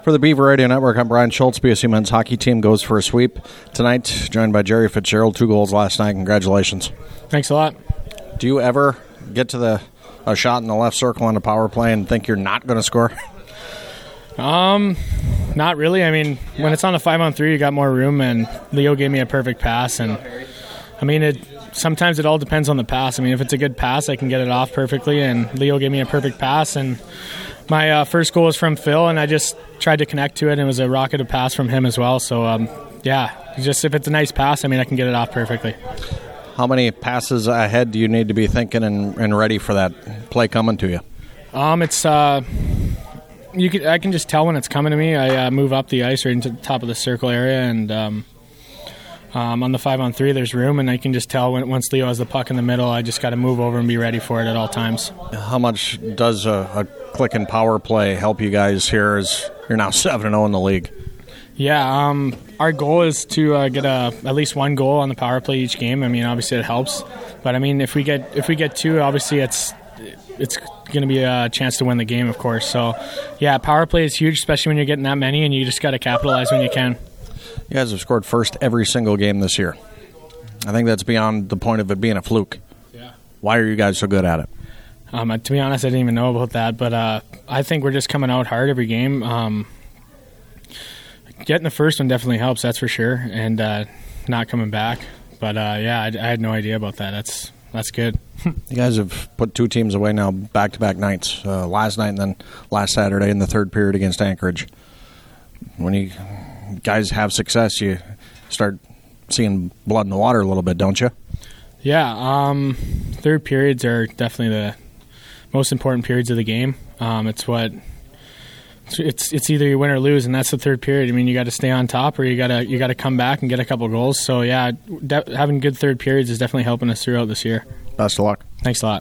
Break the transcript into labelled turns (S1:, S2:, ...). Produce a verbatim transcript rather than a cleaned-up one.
S1: For the Beaver Radio Network, I'm Brian Schultz. B S U men's hockey team goes for a sweep tonight, joined by Jerry Fitzgerald. Two goals last night. Congratulations.
S2: Thanks a lot.
S1: Do you ever get to the a shot in the left circle on the power play and think you're not going to score?
S2: Um, not really. I mean, when it's on a five on three, you got more room, and Leo gave me a perfect pass. And I mean, it sometimes it all depends on the pass. I mean, if it's a good pass, I can get it off perfectly, and Leo gave me a perfect pass. And my uh, first goal was from Phil, and I just tried to connect to it, and it was a rocketed pass from him as well. So, um, yeah, just if it's a nice pass, I mean, I can get it off perfectly.
S1: How many passes ahead do you need to be thinking and, and ready for that play coming to you?
S2: Um, it's uh, you can I can just tell when it's coming to me. I uh, move up the ice right into the top of the circle area, and um, um, on the five on three, there's room, and I can just tell when once Leo has the puck in the middle, I just got to move over and be ready for it at all times.
S1: How much does a, a click and power play help you guys here as you're now seven and oh in the league?
S2: Yeah, um, our goal is to uh, get a, at least one goal on the power play each game. I mean, obviously it helps, but I mean, if we get if we get two, obviously it's it's going to be a chance to win the game, of course. So, yeah, power play is huge, especially when you're getting that many, and you just got to capitalize when you can.
S1: You guys have scored first every single game this year. I think that's beyond the point of it being a fluke.
S2: Yeah.
S1: Why are you guys so good at it?
S2: Um, to be honest, I didn't even know about that, but uh, I think we're just coming out hard every game. Um, getting the first one definitely helps, that's for sure, and uh, not coming back. But uh, yeah, I, I had no idea about that. That's that's good.
S1: You guys have put two teams away now, back-to-back nights. Uh, last night and then last Saturday in the third period against Anchorage. When you guys have success, you start seeing blood in the water a little bit, don't you?
S2: Yeah, um, third periods are definitely the most important periods of the game. Um, it's what it's it's either you win or lose, and that's the third period. I mean, you got to stay on top, or you gotta you gotta come back and get a couple goals. So yeah, de- having good third periods is definitely helping us throughout this year.
S1: Best of luck.
S2: Thanks a lot.